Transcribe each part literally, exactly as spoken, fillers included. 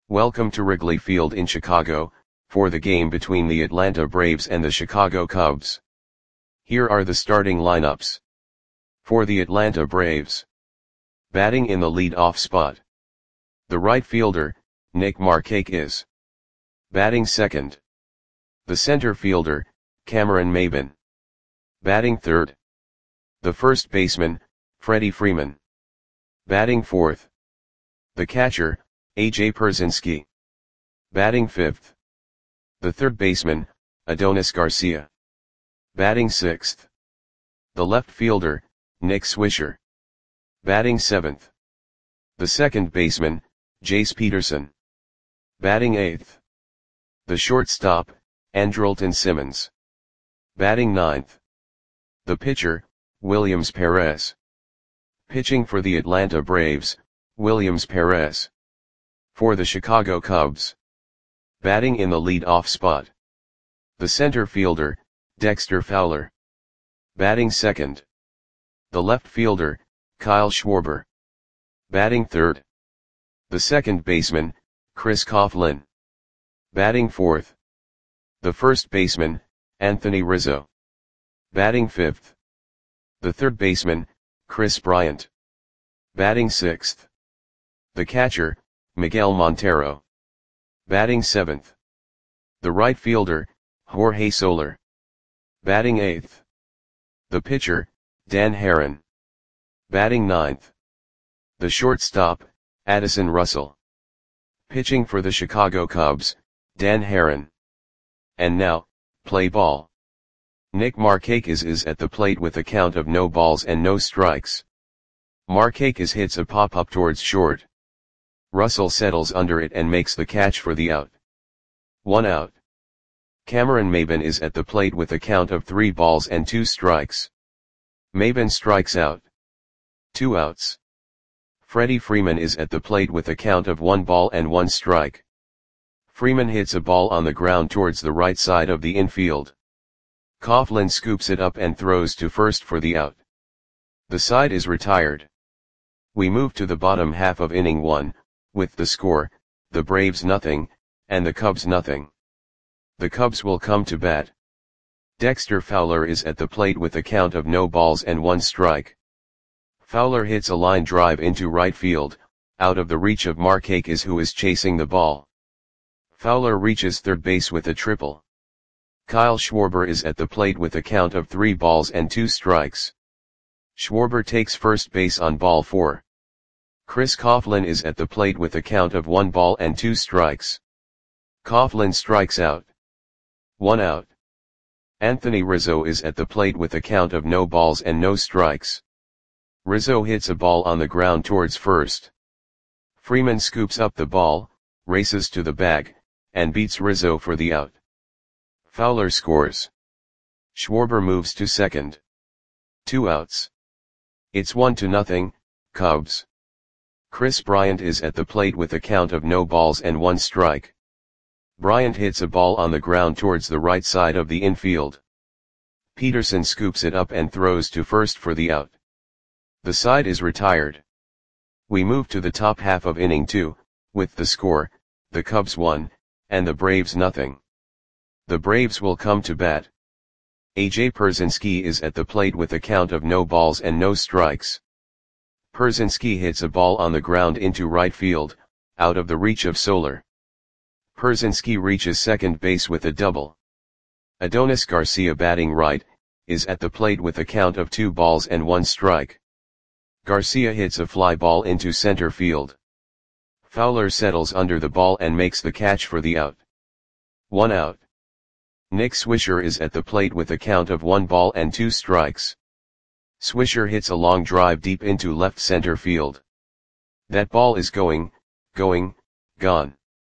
Welcome to Wrigley Field in Chicago, for the game between the Atlanta Braves and the Chicago Cubs. Here are the starting lineups. For the Atlanta Braves. Batting in the lead-off spot. The right fielder, Nick Markakis. Batting second. The center fielder, Cameron Maybin. Batting third. The first baseman, Freddie Freeman. Batting fourth. The catcher, A J Pierzynski. Batting fifth. The third baseman, Adonis Garcia. Batting sixth. The left fielder, Nick Swisher. Batting seventh. The second baseman, Jace Peterson. Batting eighth. The shortstop, Andrelton Simmons. Batting ninth. The pitcher, Williams Perez. Pitching for the Atlanta Braves, Williams Perez. For the Chicago Cubs. Batting in the lead-off spot. The center fielder, Dexter Fowler. Batting second. The left fielder, Kyle Schwarber. Batting third. The second baseman, Chris Coughlin. Batting fourth. The first baseman, Anthony Rizzo. Batting fifth. The third baseman, Chris Bryant. Batting sixth. The catcher, Miguel Montero. Batting seventh. The right fielder, Jorge Soler. Batting eighth. The pitcher, Dan Haren. Batting ninth. The shortstop, Addison Russell. Pitching for the Chicago Cubs, Dan Haren. And now, play ball. Nick Markakis is at the plate with a count of no balls and no strikes. Markakis hits a pop-up towards short. Russell settles under it and makes the catch for the out. One out. Cameron Maybin is at the plate with a count of three balls and two strikes. Maybin strikes out. Two outs. Freddie Freeman is at the plate with a count of one ball and one strike. Freeman hits a ball on the ground towards the right side of the infield. Coughlin scoops it up and throws to first for the out. The side is retired. We move to the bottom half of inning one, with the score, the Braves nothing, and the Cubs nothing. The Cubs will come to bat. Dexter Fowler is at the plate with a count of no balls and one strike. Fowler hits a line drive into right field, out of the reach of Markakis, who is chasing the ball. Fowler reaches third base with a triple. Kyle Schwarber is at the plate with a count of three balls and two strikes. Schwarber takes first base on ball four. Chris Coughlin is at the plate with a count of one ball and two strikes. Coughlin strikes out. One out. Anthony Rizzo is at the plate with a count of no balls and no strikes. Rizzo hits a ball on the ground towards first. Freeman scoops up the ball, races to the bag, and beats Rizzo for the out. Fowler scores. Schwarber moves to second. Two outs. It's one to nothing, Cubs. Chris Bryant is at the plate with a count of no balls and one strike. Bryant hits a ball on the ground towards the right side of the infield. Peterson scoops it up and throws to first for the out. The side is retired. We move to the top half of inning two, with the score, the Cubs one, and the Braves nothing. The Braves will come to bat. A J Pierzynski is at the plate with a count of no balls and no strikes. Pierzynski hits a ball on the ground into right field, out of the reach of Soler. Pierzynski reaches second base with a double. Adonis Garcia, batting right, is at the plate with a count of two balls and one strike. Garcia hits a fly ball into center field. Fowler settles under the ball and makes the catch for the out. One out. Nick Swisher is at the plate with a count of one ball and two strikes. Swisher hits a long drive deep into left center field. That ball is going, going, gone.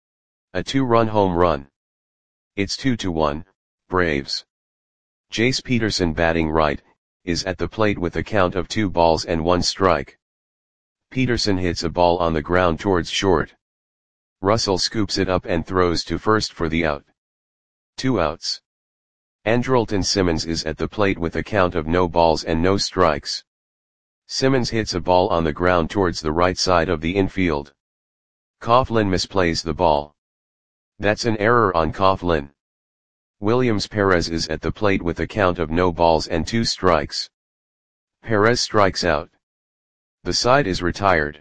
A two-run home run. It's two to one, Braves. Jace Peterson, batting right, is at the plate with a count of two balls and one strike. Peterson hits a ball on the ground towards short. Russell scoops it up and throws to first for the out. Two outs. Andrelton Simmons is at the plate with a count of no balls and no strikes. Simmons hits a ball on the ground towards the right side of the infield. Coughlin misplays the ball. That's an error on Coughlin. Williams Perez is at the plate with a count of no balls and two strikes. Perez strikes out. The side is retired.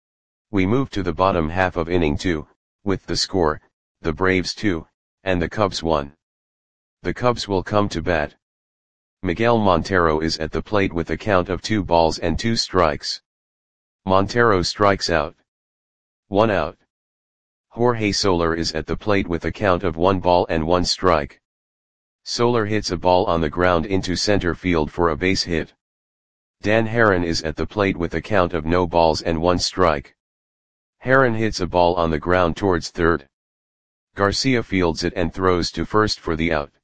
We move to the bottom half of inning two, with the score, the Braves two, and the Cubs one. The Cubs will come to bat. Miguel Montero is at the plate with a count of two balls and two strikes. Montero strikes out. One out. Jorge Soler is at the plate with a count of one ball and one strike. Soler hits a ball on the ground into center field for a base hit. Dan Haren is at the plate with a count of no balls and one strike. Haren hits a ball on the ground towards third. Garcia fields it and throws to first for the out.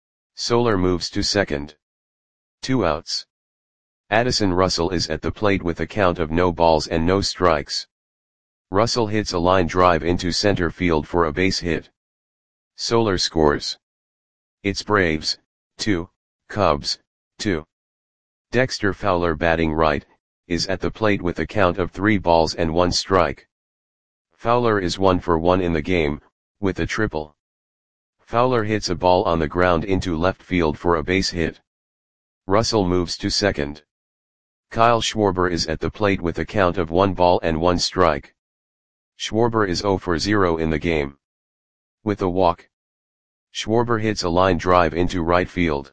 Soler moves to second. Two outs. Addison Russell is at the plate with a count of no balls and no strikes. Russell hits a line drive into center field for a base hit. Soler scores. It's Braves, two, Cubs, two. Dexter Fowler, batting right, is at the plate with a count of three balls and one strike. Fowler is one for one in the game, with a triple. Fowler hits a ball on the ground into left field for a base hit. Russell moves to second. Kyle Schwarber is at the plate with a count of one ball and one strike. Schwarber is zero for zero in the game. With a walk. Schwarber hits a line drive into right field.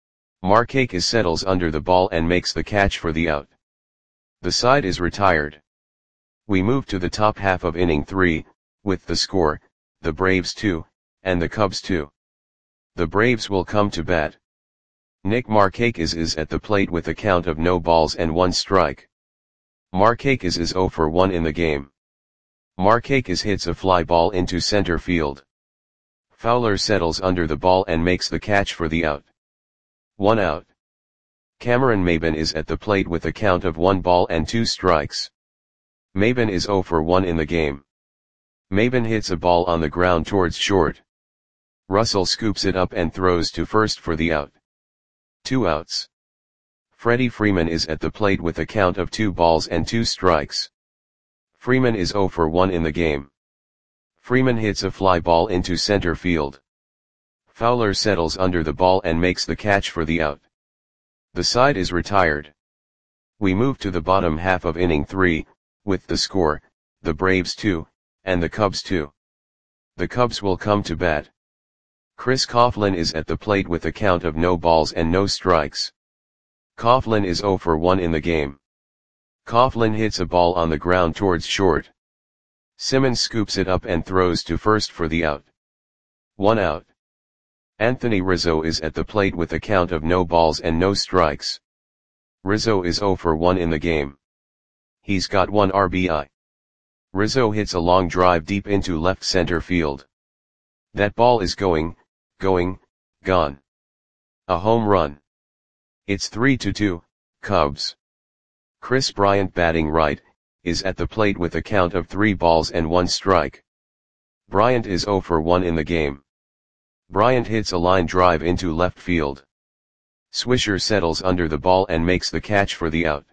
Markakis settles under the ball and makes the catch for the out. The side is retired. We move to the top half of inning three, with the score, the Braves two, and the Cubs two. The Braves will come to bat. Nick Markakis is at the plate with a count of no balls and one strike. Markakis is zero for one in the game. Markakis hits a fly ball into center field. Fowler settles under the ball and makes the catch for the out. One out. Cameron Maybin is at the plate with a count of one ball and two strikes. Maybin is zero for one in the game. Maybin hits a ball on the ground towards short. Russell scoops it up and throws to first for the out. Two outs. Freddie Freeman is at the plate with a count of two balls and two strikes. Freeman is zero for one in the game. Freeman hits a fly ball into center field. Fowler settles under the ball and makes the catch for the out. The side is retired. We move to the bottom half of inning three, with the score, the Braves two, and the Cubs two. The Cubs will come to bat. Chris Coughlin is at the plate with a count of no balls and no strikes. Coughlin is zero for one in the game. Coughlin hits a ball on the ground towards short. Simmons scoops it up and throws to first for the out. One out. Anthony Rizzo is at the plate with a count of no balls and no strikes. Rizzo is zero for one in the game. He's got one R B I. Rizzo hits a long drive deep into left center field. That ball is going, going, gone. A home run. It's three to two, Cubs. Chris Bryant, batting right, is at the plate with a count of three balls and one strike. Bryant is zero for one in the game. Bryant hits a line drive into left field. Swisher settles under the ball and makes the catch for the out.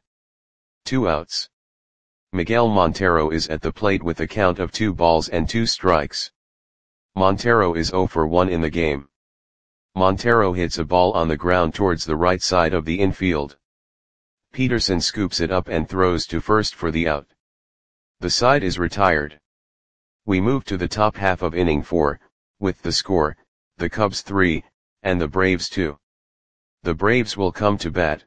Two outs. Miguel Montero is at the plate with a count of two balls and two strikes. Montero is zero for one in the game. Montero hits a ball on the ground towards the right side of the infield. Peterson scoops it up and throws to first for the out. The side is retired. We move to the top half of inning four, with the score, the Cubs three, and the Braves two. The Braves will come to bat.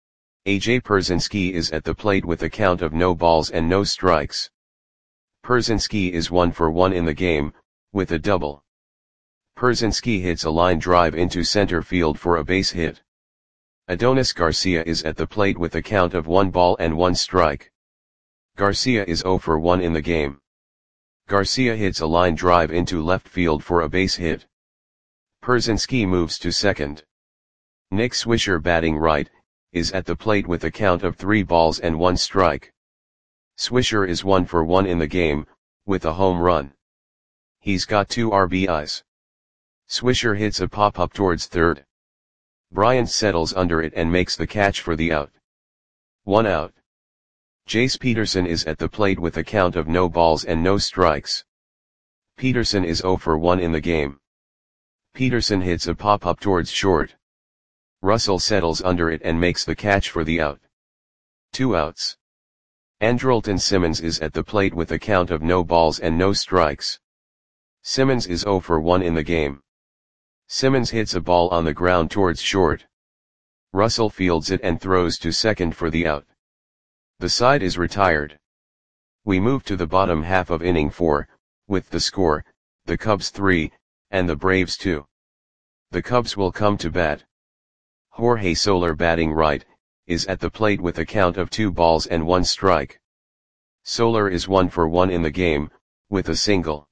A J Pierzynski is at the plate with a count of no balls and no strikes. Pierzynski is one for one in the game, with a double. Pierzynski hits a line drive into center field for a base hit. Adonis Garcia is at the plate with a count of one ball and one strike. Garcia is zero for one in the game. Garcia hits a line drive into left field for a base hit. Pierzynski moves to second. Nick Swisher, batting right, is at the plate with a count of three balls and one strike. Swisher is one for one in the game, with a home run. He's got two R B Is. Swisher hits a pop-up towards third. Bryant settles under it and makes the catch for the out. One out. Jace Peterson is at the plate with a count of no balls and no strikes. Peterson is zero for one in the game. Peterson hits a pop-up towards short. Russell settles under it and makes the catch for the out. Two outs. Andrelton Simmons is at the plate with a count of no balls and no strikes. Simmons is zero for one in the game. Simmons hits a ball on the ground towards short. Russell fields it and throws to second for the out. The side is retired. We move to the bottom half of inning four, with the score, the Cubs three, and the Braves two. The Cubs will come to bat. Jorge Soler, batting right, is at the plate with a count of two balls and one strike. Soler is one for one in the game, with a single.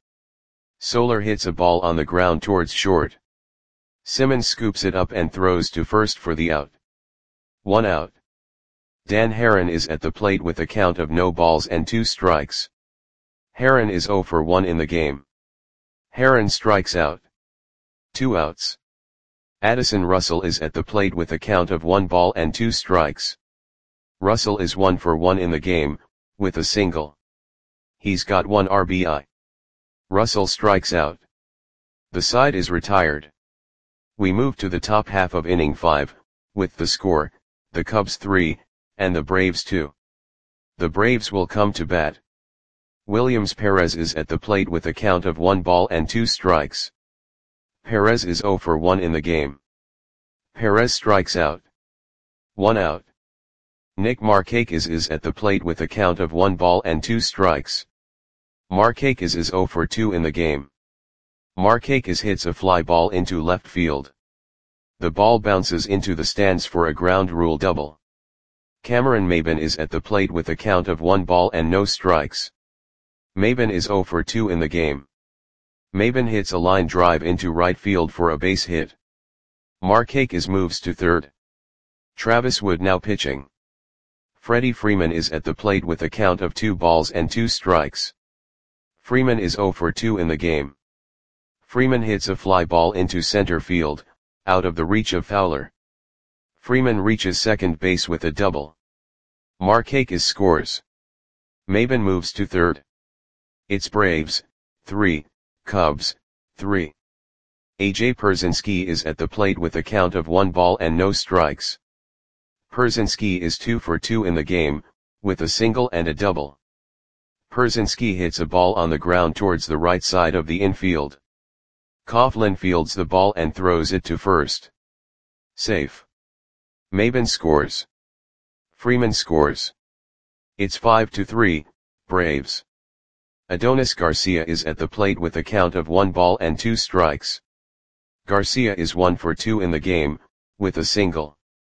Soler hits a ball on the ground towards short. Simmons scoops it up and throws to first for the out. One out. Dan Haren is at the plate with a count of no balls and two strikes. Haren is zero for one in the game. Haren strikes out. Two outs. Addison Russell is at the plate with a count of one ball and two strikes. Russell is one for one in the game, with a single. He's got one R B I. Russell strikes out. The side is retired. We move to the top half of inning five, with the score, the Cubs three, and the Braves two. The Braves will come to bat. Williams Perez is at the plate with a count of one ball and two strikes. Perez is zero for one in the game. Perez strikes out. One out. Nick Markakis is at the plate with a count of one ball and two strikes. Markakis is zero for two in the game. Markakis hits a fly ball into left field. The ball bounces into the stands for a ground rule double. Cameron Maybin is at the plate with a count of one ball and no strikes. Maybin is zero for two in the game. Maybin hits a line drive into right field for a base hit. Markakis moves to third. Travis Wood now pitching. Freddie Freeman is at the plate with a count of two balls and two strikes. Freeman is zero for two in the game. Freeman hits a fly ball into center field, out of the reach of Fowler. Freeman reaches second base with a double. Markakis scores. Maybin moves to third. It's Braves, three, Cubs, three. A J Pierzynski is at the plate with a count of one ball and no strikes. Pierzynski is two for two in the game, with a single and a double. Pierzynski hits a ball on the ground towards the right side of the infield. Coughlin fields the ball and throws it to first. Safe. Maybin scores. Freeman scores. It's five to three, Braves. Adonis Garcia is at the plate with a count of one ball and two strikes. Garcia is one for two in the game, with a single.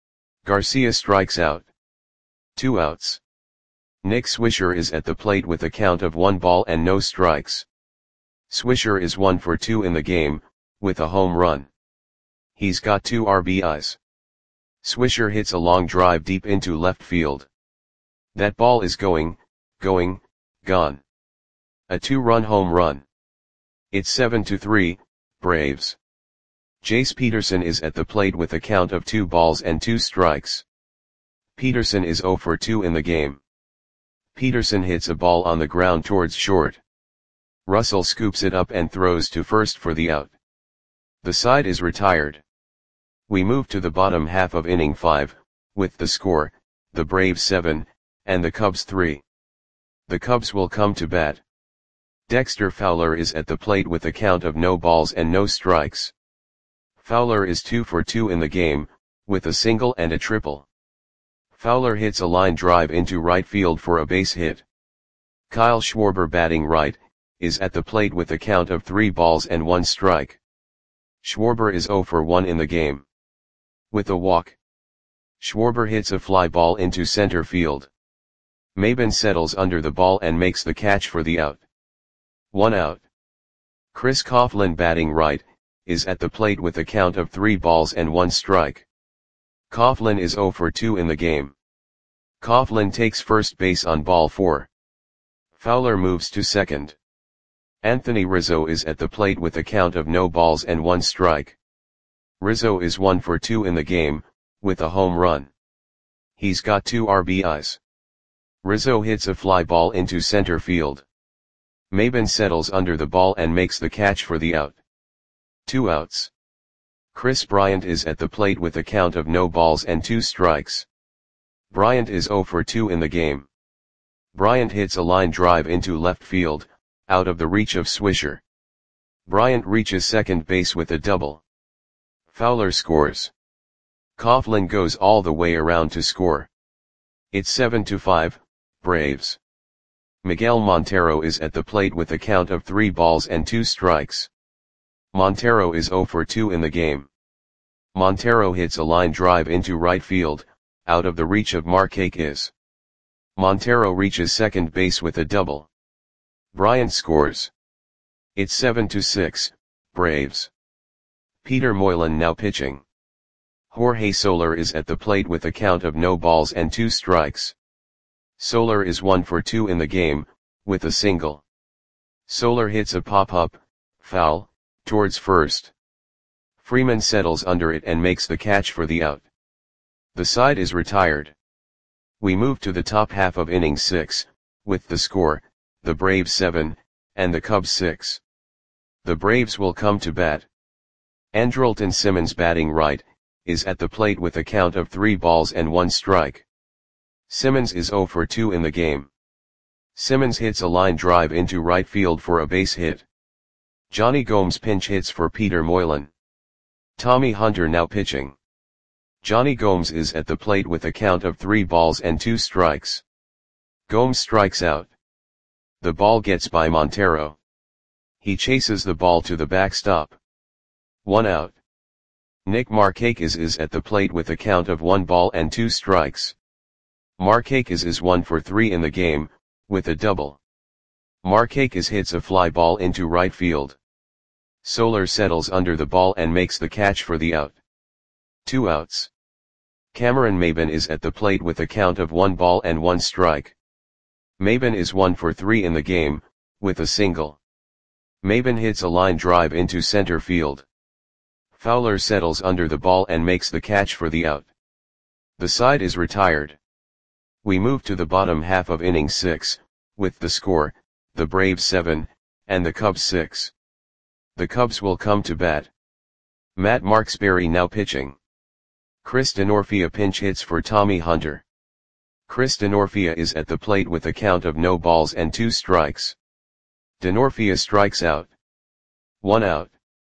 Garcia strikes out. Two outs. Nick Swisher is at the plate with a count of one ball and no strikes. Swisher is one for two in the game, with a home run. He's got two R B Is. Swisher hits a long drive deep into left field. That ball is going, going, gone. A two-run home run. It's seven to three, Braves. Jace Peterson is at the plate with a count of two balls and two strikes. Peterson is zero for two in the game. Peterson hits a ball on the ground towards short. Russell scoops it up and throws to first for the out. The side is retired. We move to the bottom half of inning five, with the score, the Braves seven, and the Cubs three. The Cubs will come to bat. Dexter Fowler is at the plate with a count of no balls and no strikes. Fowler is two for two in the game, with a single and a triple. Fowler hits a line drive into right field for a base hit. Kyle Schwarber, batting right, is at the plate with a count of three balls and one strike. Schwarber is zero for one in the game. With a walk. Schwarber hits a fly ball into center field. Maybin settles under the ball and makes the catch for the out. One out. Chris Coughlin, batting right, is at the plate with a count of three balls and one strike. Coughlin is zero for two in the game. Coughlin takes first base on ball four. Fowler moves to second. Anthony Rizzo is at the plate with a count of no balls and one strike. Rizzo is one for two in the game, with a home run. He's got two R B Is. Rizzo hits a fly ball into center field. Maben settles under the ball and makes the catch for the out. Two outs. Kris Bryant is at the plate with a count of no balls and two strikes. Bryant is zero for two in the game. Bryant hits a line drive into left field, out of the reach of Swisher. Bryant reaches second base with a double. Fowler scores. Coughlin goes all the way around to score. It's seven to five, Braves. Miguel Montero is at the plate with a count of three balls and two strikes. Montero is zero for two in the game. Montero hits a line drive into right field, out of the reach of Markakis. Montero reaches second base with a double. Bryant scores. It's seven to six, Braves. Peter Moylan now pitching. Jorge Soler is at the plate with a count of no balls and two strikes. Soler is one for two in the game, with a single. Soler hits a pop-up, foul, towards first. Freeman settles under it and makes the catch for the out. The side is retired. We move to the top half of inning six, with the score, the Braves seven, and the Cubs six. The Braves will come to bat. Andrelton Simmons, batting right, is at the plate with a count of three balls and one strike. Simmons is zero for two in the game. Simmons hits a line drive into right field for a base hit. Johnny Gomes pinch hits for Peter Moylan. Tommy Hunter now pitching. Johnny Gomes is at the plate with a count of three balls and two strikes. Gomes strikes out. The ball gets by Montero. He chases the ball to the backstop. One out. Nick Markakis is at the plate with a count of one ball and two strikes. Markakis is one for three in the game, with a double. Markakis hits a fly ball into right field. Soler settles under the ball and makes the catch for the out. Two outs. Cameron Maben is at the plate with a count of one ball and one strike. Maben is one for three in the game, with a single. Maben hits a line drive into center field. Fowler settles under the ball and makes the catch for the out. The side is retired. We move to the bottom half of inning six, with the score, the Braves seven, and the Cubs six. The Cubs will come to bat. Matt Marksberry now pitching. Chris Denorfia pinch hits for Tommy Hunter. Chris Denorfia is at the plate with a count of no balls and two strikes. Denorfia strikes out. One out.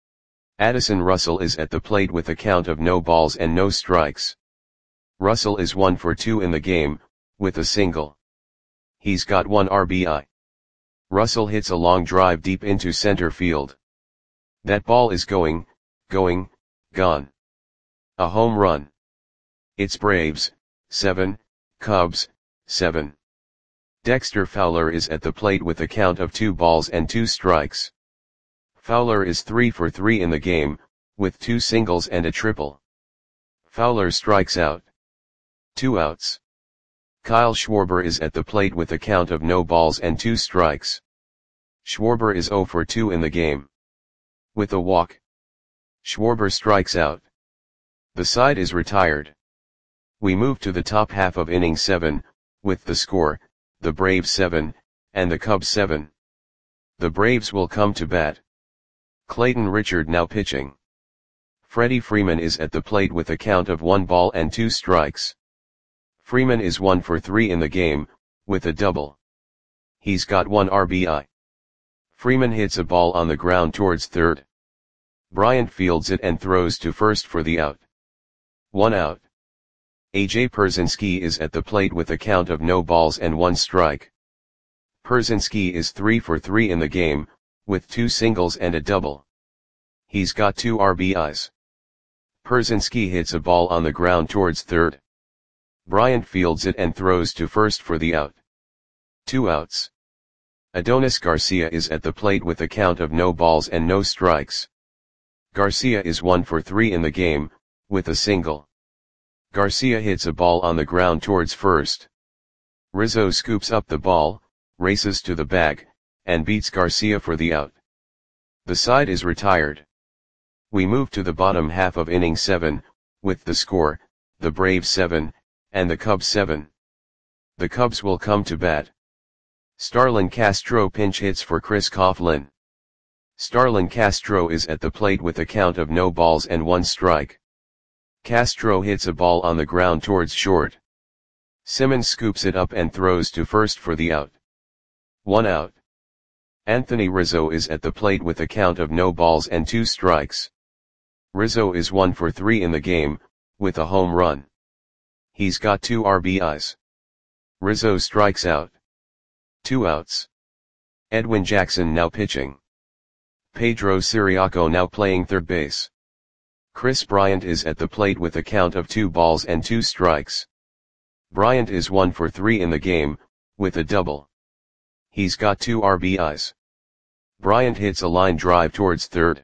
Addison Russell is at the plate with a count of no balls and no strikes. Russell is one for two in the game, with a single. He's got one R B I. Russell hits a long drive deep into center field. That ball is going, going, gone. A home run. It's Braves, seven, Cubs, seven. Dexter Fowler is at the plate with a count of two balls and two strikes. Fowler is three for three in the game, with two singles and a triple. Fowler strikes out. Two outs. Kyle Schwarber is at the plate with a count of no balls and two strikes. Schwarber is zero for two in the game. With a walk. Schwarber strikes out. The side is retired. We move to the top half of inning seven, with the score, the Braves seven, and the Cubs seven. The Braves will come to bat. Clayton Richard now pitching. Freddie Freeman is at the plate with a count of one ball and two strikes. Freeman is one for three in the game, with a double. He's got one R B I. Freeman hits a ball on the ground towards third. Bryant fields it and throws to first for the out. One out. A J Pierzynski is at the plate with a count of no balls and one strike. Pierzynski is three for three in the game, with two singles and a double. He's got two R B Is. Pierzynski hits a ball on the ground towards third. Bryant fields it and throws to first for the out. Two outs. Adonis Garcia is at the plate with a count of no balls and no strikes. Garcia is one for three in the game, with a single. Garcia hits a ball on the ground towards first. Rizzo scoops up the ball, races to the bag, and beats Garcia for the out. The side is retired. We move to the bottom half of inning seven, with the score, the Braves seven, and the Cubs seven. The Cubs will come to bat. Starlin Castro pinch hits for Chris Coughlin. Starlin Castro is at the plate with a count of no balls and one strike. Castro hits a ball on the ground towards short. Simmons scoops it up and throws to first for the out. One out. Anthony Rizzo is at the plate with a count of no balls and two strikes. Rizzo is one for three in the game, with a home run. He's got two R B Is. Rizzo strikes out. Two outs. Edwin Jackson now pitching. Pedro Ciriaco now playing third base. Chris Bryant is at the plate with a count of two balls and two strikes. Bryant is one for three in the game, with a double. He's got two R B Is. Bryant hits a line drive towards third.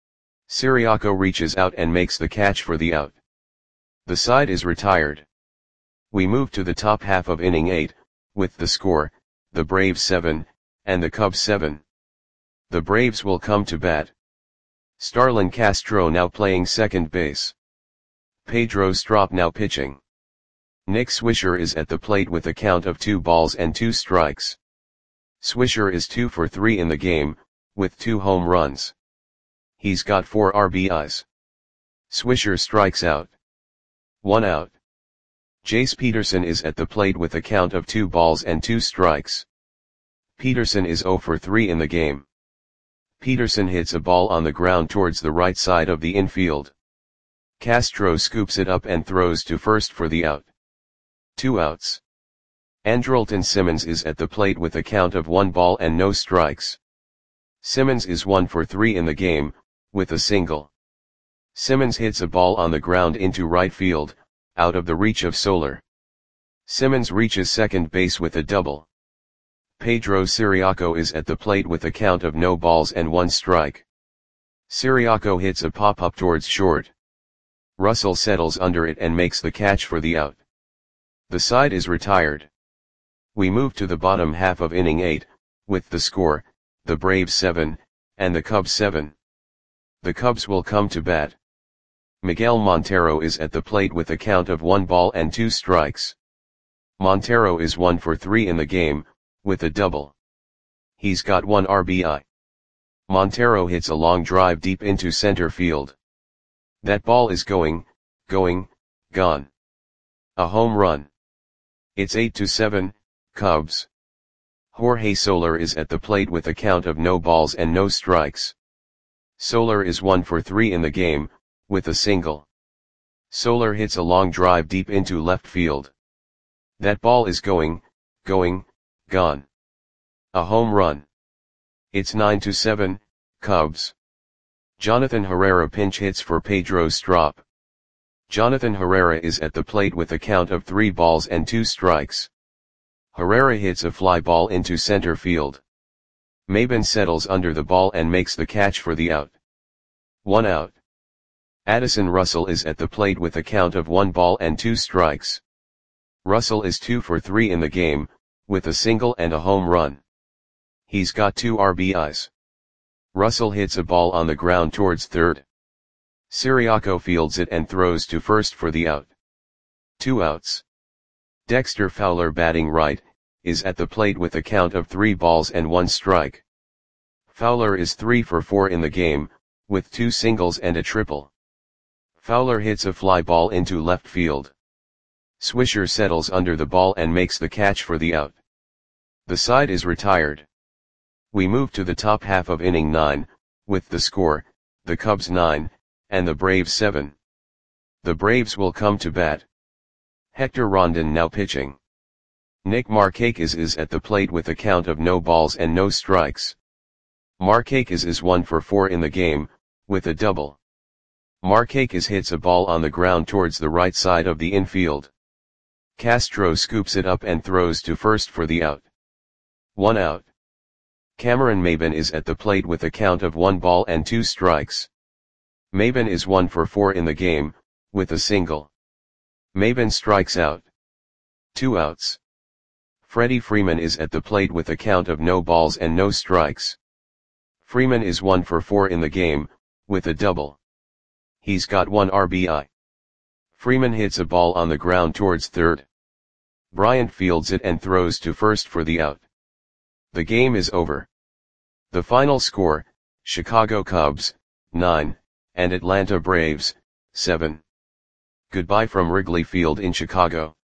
Ciriaco reaches out and makes the catch for the out. The side is retired. We move to the top half of inning eight, with the score, the Braves seven, and the Cubs seven. The Braves will come to bat. Starlin Castro now playing second base. Pedro Strop now pitching. Nick Swisher is at the plate with a count of two balls and two strikes. Swisher is two for three in the game, with two home runs. He's got four R B Is. Swisher strikes out. One out. Jace Peterson is at the plate with a count of two balls and two strikes. Peterson is zero for three in the game. Peterson hits a ball on the ground towards the right side of the infield. Castro scoops it up and throws to first for the out. Two outs. Andrelton Simmons is at the plate with a count of one ball and no strikes. Simmons is one for three in the game, with a single. Simmons hits a ball on the ground into right field, out of the reach of Soler. Simmons reaches second base with a double. Pedro Ciriaco is at the plate with a count of no balls and one strike. Ciriaco hits a pop-up towards short. Russell settles under it and makes the catch for the out. The side is retired. We move to the bottom half of inning eight, with the score, the Braves seven, and the Cubs seven. The Cubs will come to bat. Miguel Montero is at the plate with a count of one ball and two strikes. Montero is one for three in the game, with a double. He's got one R B I. Montero hits a long drive deep into center field. That ball is going, going, gone. A home run. It's eight to seven, Cubs. Jorge Soler is at the plate with a count of no balls and no strikes. Soler is one for three in the game, with a single. Soler hits a long drive deep into left field. That ball is going, going, gone. A home run. It's nine to seven, Cubs. Jonathan Herrera pinch hits for Pedro Strop. Jonathan Herrera is at the plate with a count of three balls and two strikes. Herrera hits a fly ball into center field. Maben settles under the ball and makes the catch for the out. One out. Addison Russell is at the plate with a count of one ball and two strikes. Russell is two for three in the game, with a single and a home run. He's got two R B Is. Russell hits a ball on the ground towards third. Ciriaco fields it and throws to first for the out. Two outs. Dexter Fowler batting right, is at the plate with a count of three balls and one strike. Fowler is three for four in the game, with two singles and a triple. Fowler hits a fly ball into left field. Swisher settles under the ball and makes the catch for the out. The side is retired. We move to the top half of inning nine, with the score, the Cubs nine, and the Braves seven. The Braves will come to bat. Hector Rondon now pitching. Nick Markakis is at the plate with a count of no balls and no strikes. Markakis is one for four in the game, with a double. Markakis hits a ball on the ground towards the right side of the infield. Castro scoops it up and throws to first for the out. One out. Cameron Maben is at the plate with a count of one ball and two strikes. Maben is one for four in the game, with a single. Maben strikes out. Two outs. Freddie Freeman is at the plate with a count of no balls and no strikes. Freeman is one for four in the game, with a double. He's got one R B I. Freeman hits a ball on the ground towards third. Bryant fields it and throws to first for the out. The game is over. The final score, Chicago Cubs, nine, and Atlanta Braves, seven. Goodbye from Wrigley Field in Chicago.